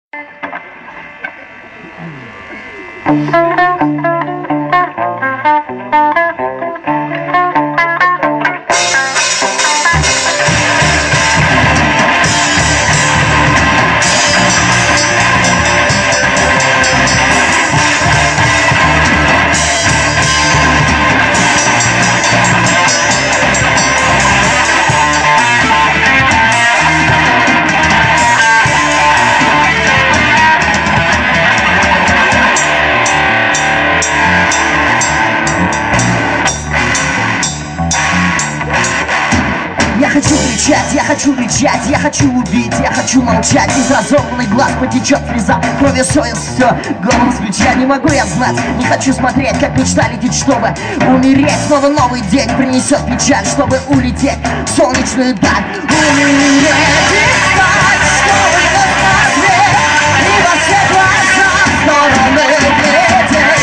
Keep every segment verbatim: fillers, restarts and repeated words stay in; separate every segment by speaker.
Speaker 1: Я хочу кричать, я хочу убить, я хочу молчать. Из разорванных глаз потечет слеза, кровью совесть все, голову с плеча. Не могу я знать, не хочу смотреть, как мечта летит, чтобы умереть. Снова новый день принесет печаль, чтобы улететь в солнечную даль. Умереть и спать, чтобы посмотреть, и во все глаза стороны глядеть.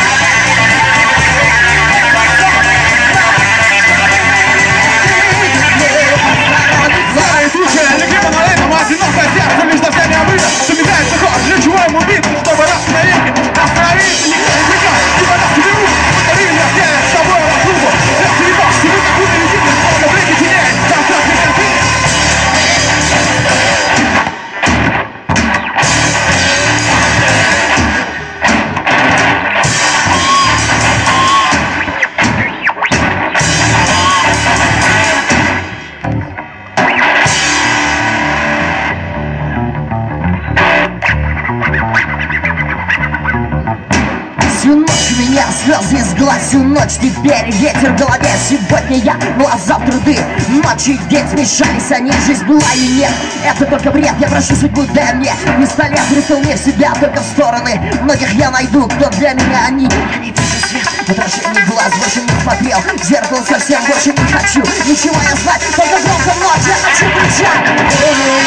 Speaker 2: Одинокое сердце лишь совсем не обыдно, что меняется ход, для чего ему биться, чтобы раз навеки остановиться, никто не приказ, типа нас тебе руку, повтори меня все с тобой разрубу, я съебал, тебе как будто летит, но блики теней, там как меня ты.
Speaker 1: Слезы из глаз всю ночь, теперь ветер в голове. Сегодня я глаза в труды, ночи и день смешались они, жизнь была и нет. Это только бред, я прошу судьбу, дай мне пистолет, рисовал мне себя только в стороны. Многих я найду, кто для меня они. Я не вижу свет, отражение глаз, больше не смотрел, в зеркало совсем больше не хочу ничего я знать, только громко ночь, я хочу кричать.